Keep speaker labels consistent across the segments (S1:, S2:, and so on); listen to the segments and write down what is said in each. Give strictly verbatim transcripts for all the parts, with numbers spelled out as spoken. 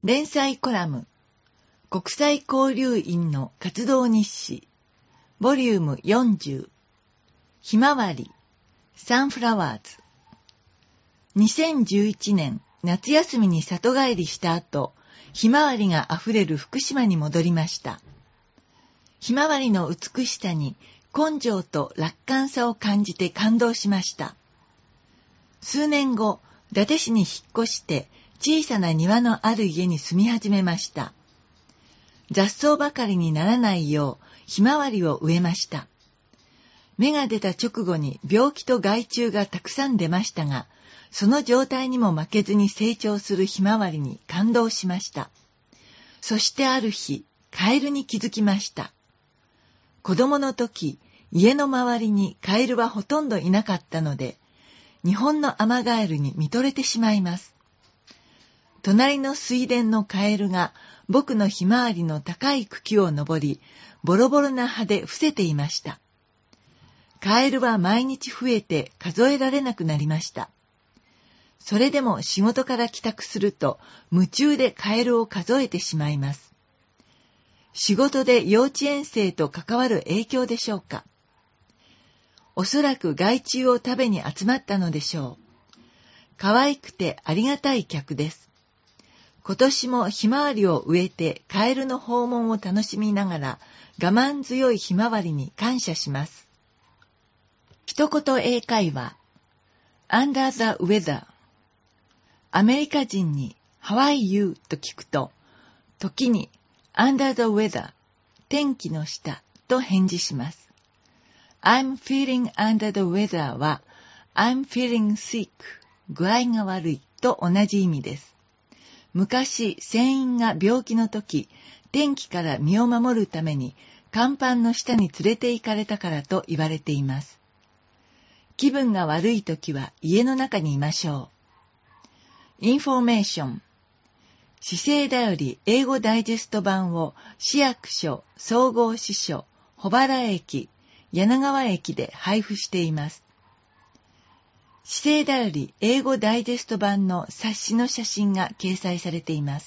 S1: 連載コラム国際交流員の活動日誌ボリュームよんじゅうひまわりサンフラワーズにせんじゅういちねん夏休みに里帰りした後、ひまわりがあふれる福島に戻りました。ひまわりの美しさに根性と楽観さを感じて感動しました。数年後、伊達市に引っ越して小さな庭のある家に住み始めました。雑草ばかりにならないようひまわりを植えました。芽が出た直後に病気と害虫がたくさん出ましたが、その状態にも負けずに成長するひまわりに感動しました。そしてある日、カエルに気づきました。子供の時、家の周りにカエルはほとんどいなかったので、日本のアマガエルに見とれてしまいます。隣の水田のカエルが僕のひまわりの高い茎を登り、ボロボロな葉で伏せていました。カエルは毎日増えて数えられなくなりました。それでも仕事から帰宅すると夢中でカエルを数えてしまいます。仕事で幼稚園生と関わる影響でしょうか。おそらく害虫を食べに集まったのでしょう。可愛くてありがたい客です。今年もひまわりを植えてカエルの訪問を楽しみながら我慢強いひまわりに感謝します。一言英会話 Under the weather。アメリカ人に How are you? と聞くと、時に Under the weather 天気の下と返事します。I'm feeling under the weather は I'm feeling sick 具合が悪いと同じ意味です。昔、船員が病気の時、天気から身を守るために甲板の下に連れて行かれたからと言われています。気分が悪い時は家の中にいましょう。インフォメーション。姿勢だより英語ダイジェスト版を市役所、総合支所、保原駅、柳川駅で配布しています。姿勢だより英語ダイジェスト版の冊子の写真が掲載されています。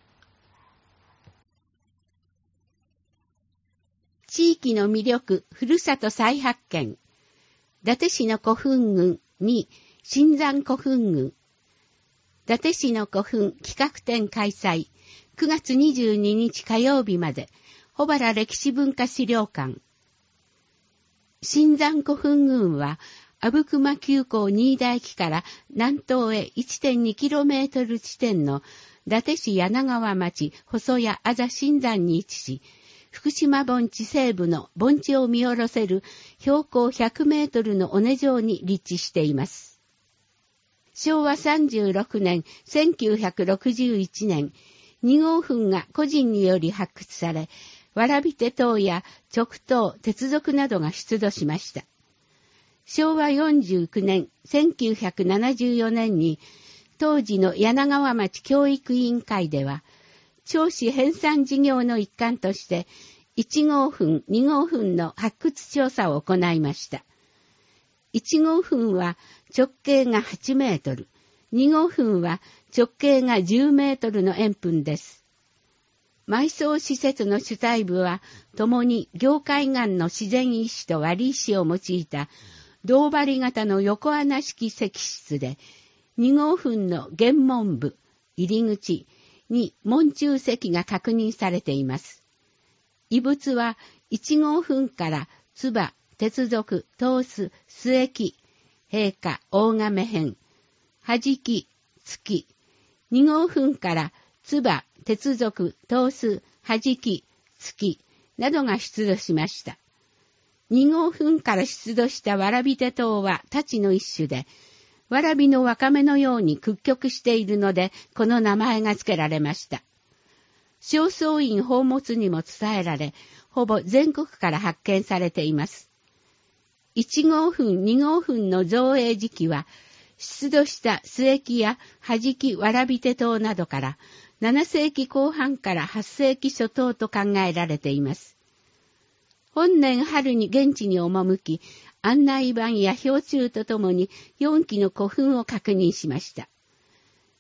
S2: 地域の魅力、ふるさと再発見。伊達市の古墳群に新山古墳群。伊達市の古墳企画展開催。くがつにじゅうににち火曜日まで。保原歴史文化資料館。新山古墳群は、阿武隈急行新田駅から南東へ いってんにキロメートル 地点の伊達市柳川町細谷あざ新山に位置し、福島盆地西部の盆地を見下ろせる標高ひゃくメートルの尾根上に立地しています。しょうわさんじゅうろくねん、せんきゅうひゃくろくじゅういちねん、に号墳が個人により発掘され、蕨手塔や直塔、鉄族などが出土しました。しょうわよんじゅうきゅうねん、せんきゅうひゃくななじゅうよねんに、当時の柳川町教育委員会では、町史編纂事業の一環として、いち号墳、に号墳の発掘調査を行いました。いち号墳は直径がはちメートル、に号墳は直径がじゅうメートルの円墳です。埋葬施設の主体部は、共に凝灰岩の自然石と割り石を用いた銅張り型の横穴式石室で、に号墳の玄門部、入り口に門柱石が確認されています。遺物はいち号墳から唾、鉄属、刀子、須液、陛下、大亀編、はじき、月、に号墳から唾、鉄属、刀子、はじき、月などが出土しました。に号墳から出土した蕨手塔は太刀の一種で、蕨のわかめのように屈曲しているので、この名前が付けられました。正倉院宝物にも伝えられ、ほぼ全国から発見されています。いち号墳、に号墳の造営時期は、出土した須液やはじき蕨手塔などから、ななせいきこう半からはっせいき初頭と考えられています。本年春に現地に赴き、案内板や標柱とともによんきの古墳を確認しました。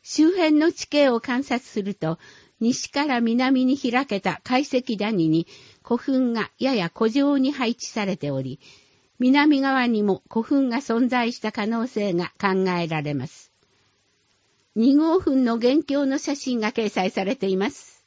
S2: 周辺の地形を観察すると、西から南に開けた海石谷に古墳がやや古城に配置されており、南側にも古墳が存在した可能性が考えられます。に号墳の現況の写真が掲載されています。